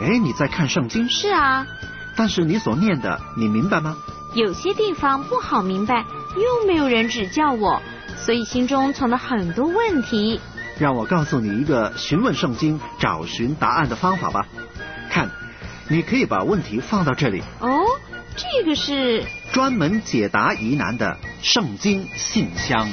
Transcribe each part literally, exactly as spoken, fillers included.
哎，你在看圣经？ 是啊。 但是你所念的，你明白吗？ 有些地方不好明白，又没有人指教我，所以心中存了很多问题。 让我告诉你一个询问圣经、找寻答案的方法吧。看，你可以把问题放到这里。 哦，这个是专门解答疑难的圣经信箱。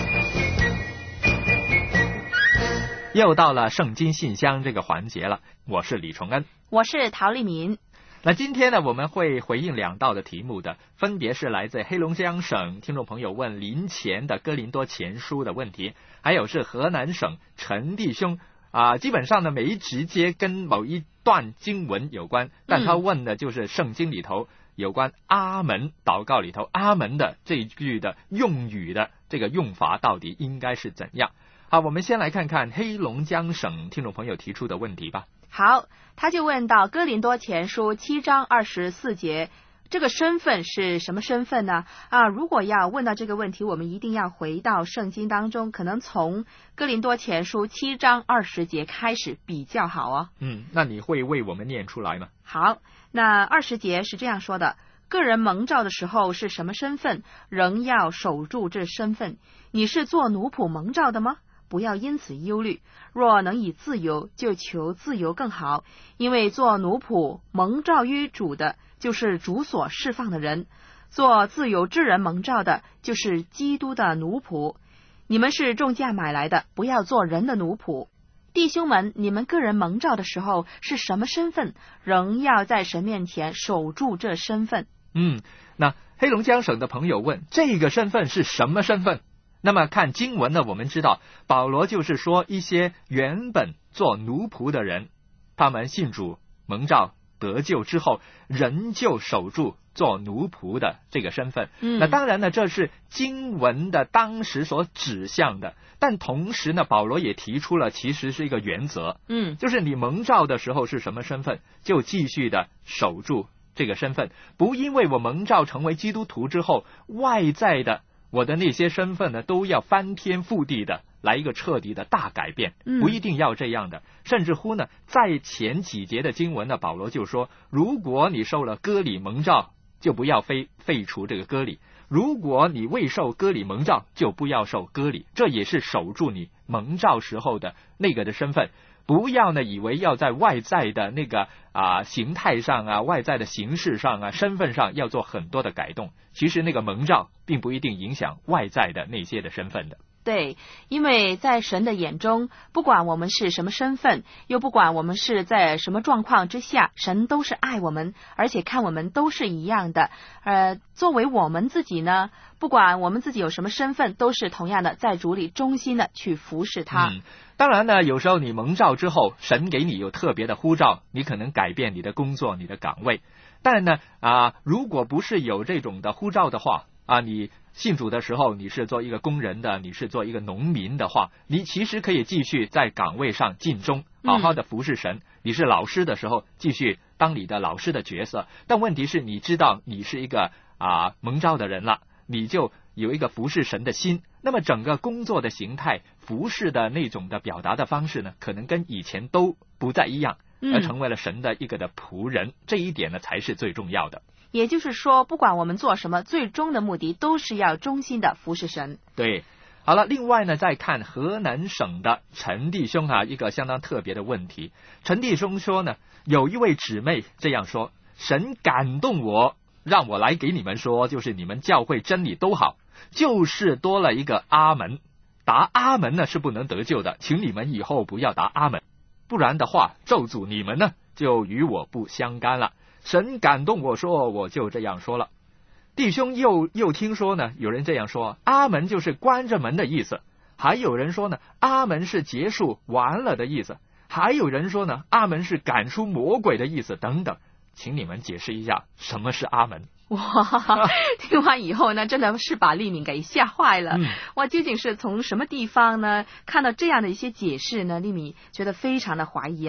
又到了圣经信箱这个环节了，我是李崇恩， 我是陶丽敏。 那今天呢，我们会回应两道的题目的，分别是来自黑龙江省听众朋友问林前的哥林多前书的问题，还有是河南省陈弟兄啊、呃，基本上呢没直接跟某一段经文有关，但他问的就是圣经里头有关阿门祷告里头阿门的这一句的用语的这个用法到底应该是怎样。好，我们先来看看黑龙江省听众朋友提出的问题吧。 好，他就问到哥林多前书七章二十四节，这个身份是什么身份呢？啊，如果要问到这个问题，我们一定要回到圣经当中，可能从哥林多前书七章二十节开始比较好哦。 嗯，那你会为我们念出来吗？ 好，那二十节是这样说的：个人蒙召的时候是什么身份，仍要守住这身份。你是做奴仆蒙召的吗？不要因此忧虑，若能以自由，就求自由更好。因为做奴仆蒙召于主的，就是主所释放的人；做自由之人蒙召的，就是基督的奴仆。你们是重价买来的，不要做人的奴仆。弟兄们，你们个人蒙召的时候是什么身份，仍要在神面前守住这身份。 嗯，那黑龙江省的朋友问，这个身份是什么身份？那么看经文呢，我们知道保罗就是说一些原本做奴仆的人，他们信主蒙召得救之后，仍旧守住做奴仆的这个身份。 嗯， 那当然呢，这是经文的当时所指向的，但同时呢，保罗也提出了其实是一个原则， 嗯， 就是你蒙召的时候是什么身份，就继续的守住这个身份，不因为我蒙召成为基督徒之后，外在的我的那些身份呢，都要翻天覆地的来一个彻底的大改变，不一定要这样的。甚至乎呢，在前几节的经文呢，保罗就说，如果你受了割礼蒙召，就不要废废除这个割礼；如果你未受割礼蒙召，就不要受割礼。这也是守住你蒙召时候的那个的身份。不要呢以为要在外在的那个啊形态上啊，外在的形式上啊，身份上要做很多的改动。其实那个蒙召并不一定影响外在的那些的身份的。 对，因为在神的眼中，不管我们是什么身份，又不管我们是在什么状况之下，神都是爱我们，而且看我们都是一样的。呃，作为我们自己呢，不管我们自己有什么身份，都是同样的在主里忠心的去服侍他。 嗯，当然呢，有时候你蒙召之后，神给你有特别的呼召，你可能改变你的工作、你的岗位。但呢啊，如果不是有这种的呼召的话啊，你信主的时候，你是做一个工人的，你是做一个农民的话，你其实可以继续在岗位上尽忠，好好的服侍神。嗯，你是老师的时候，继续当你的老师的角色。但问题是，你知道你是一个啊蒙召的人了，你就有一个服侍神的心。那么整个工作的形态、服侍的那种的表达的方式呢，可能跟以前都不再一样，而成为了神的一个的仆人。嗯，这一点呢，才是最重要的。 也就是说，不管我们做什么，最终的目的都是要忠心的服侍神。 对，好了，另外呢，再看河南省的陈弟兄啊，一个相当特别的问题。陈弟兄说呢，有一位姊妹这样说，神感动我，让我来给你们说，就是你们教会真理都好，就是多了一个阿门。答阿门呢是不能得救的，请你们以后不要答阿门，不然的话咒诅你们呢就与我不相干了。神感动我说，我就这样说了。弟兄又又听说呢，有人这样说，阿门就是关着门的意思；还有人说呢，阿门是结束完了的意思；还有人说呢，阿门是赶出魔鬼的意思等等。请你们解释一下什么是阿门。 哇，听完以后呢，真的是把丽敏给吓坏了。 嗯， 哇，究竟是从什么地方呢看到这样的一些解释呢？丽敏觉得非常的怀疑啊。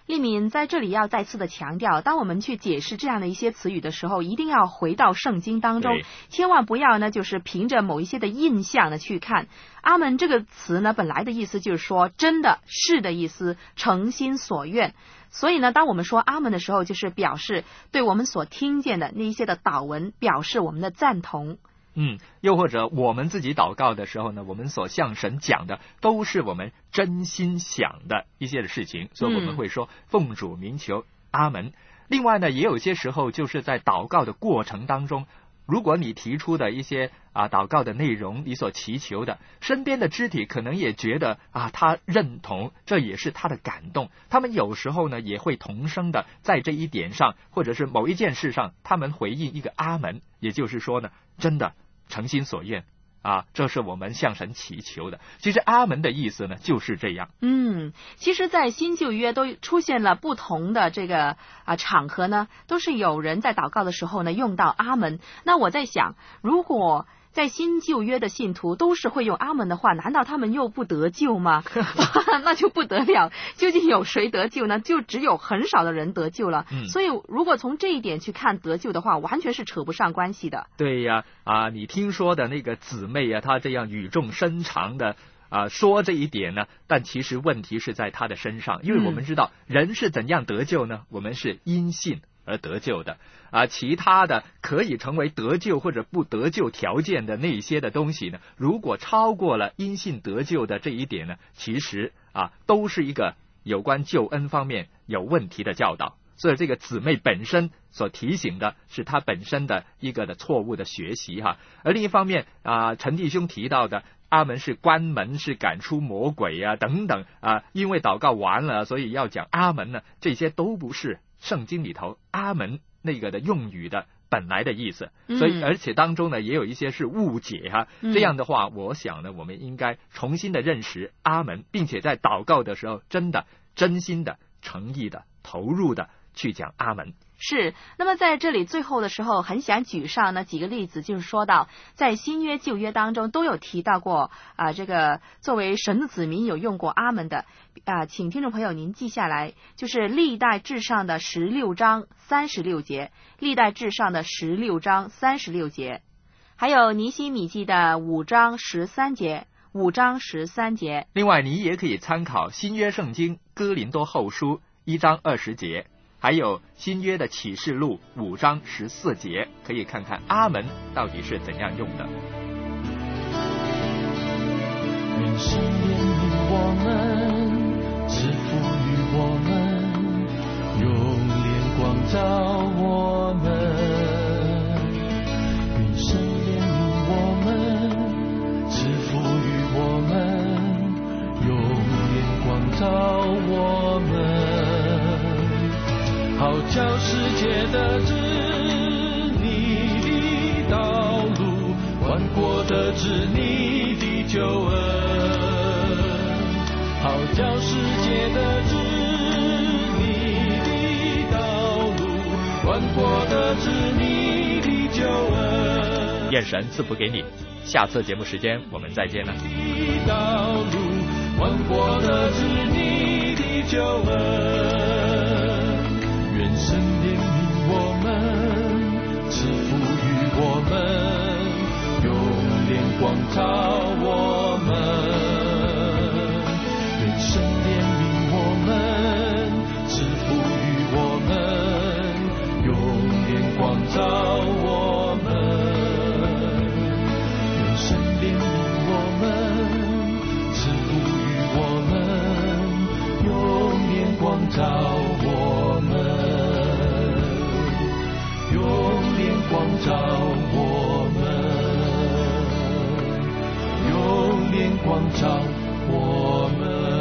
丽敏在这里要再次的强调，当我们去解释这样的一些词语的时候，一定要回到圣经当中，千万不要呢就是凭着某一些的印象呢去看。阿门这个词呢本来的意思就是说真的是的意思，诚心所愿。所以呢当我们说阿门的时候，就是表示对我们所听见的那一些的祷文表示我们的赞同。 嗯，又或者我们自己祷告的时候呢，我们所向神讲的都是我们真心想的一些的事情，所以我们会说奉主名求阿门。另外呢，也有些时候就是在祷告的过程当中，如果你提出的一些啊祷告的内容，你所祈求的，身边的肢体可能也觉得啊他认同，这也是他的感动，他们有时候呢也会同声的在这一点上，或者是某一件事上，他们回应一个阿门，也就是说呢，真的诚心所愿啊，这是我们向神祈求的。其实阿门的意思呢就是这样。 嗯，其实在新旧约都出现了不同的这个啊场合呢，都是有人在祷告的时候呢用到阿门。那我在想，如果在新旧约的信徒都是会用阿门的话，难道他们又不得救吗？那就不得了，究竟有谁得救呢？就只有很少的人得救了。嗯、所以如果从这一点去看得救的话，完全是扯不上关系的。 对呀，啊，你听说的那个姊妹啊，她这样语重心长的啊说这一点呢，但其实问题是在她的身上，因为我们知道、嗯、人是怎样得救呢？我们是因信而得救的啊，其他的可以成为得救或者不得救条件的那些的东西呢，如果超过了因信得救的这一点呢，其实啊都是一个有关救恩方面有问题的教导。所以这个姊妹本身所提醒的是她本身的一个的错误的学习哈。而另一方面啊，陈弟兄提到的阿门是关门，是赶出魔鬼啊等等啊，因为祷告完了所以要讲阿门呢，这些都不是圣经里头阿门那个的用语的本来的意思，所以而且当中呢也有一些是误解哈、嗯。这样的话，我想呢，我们应该重新的认识阿门，并且在祷告的时候，真的真心的、诚意的、投入的去讲阿门。 是，那么在这里最后的时候，很想举上呢几个例子，就是说到在新约旧约当中都有提到过啊、呃，这个作为神的子民有用过阿门的啊、呃，请听众朋友您记下来，就是历代志上的十六章三十六节，历代志上的十六章三十六节，还有尼希米记的五章十三节。五章十三节。 另外，你也可以参考新约圣经哥林多后书一章二十节。还有新约的启示录五章十四节，可以看看阿门到底是怎样用的。 愿神怜悯我们，赐福于我们，用脸光照我们。愿神怜悯我们，赐福于我们，用脸光照我们。好叫世界的知你的道路，万国的知你的救恩。好叫世界的知你的道路，万国的知你的救恩。 愿神赐福给你，下次节目时间我们再见了。 道路，万国的知你的救恩。愿神怜悯我们，赐福于我们，用脸光照我们。愿神怜悯我们，赐福于我们，用脸光照我们。愿神怜悯我们，赐福于我们，用脸光照我们。光照我们，用脸光照我们。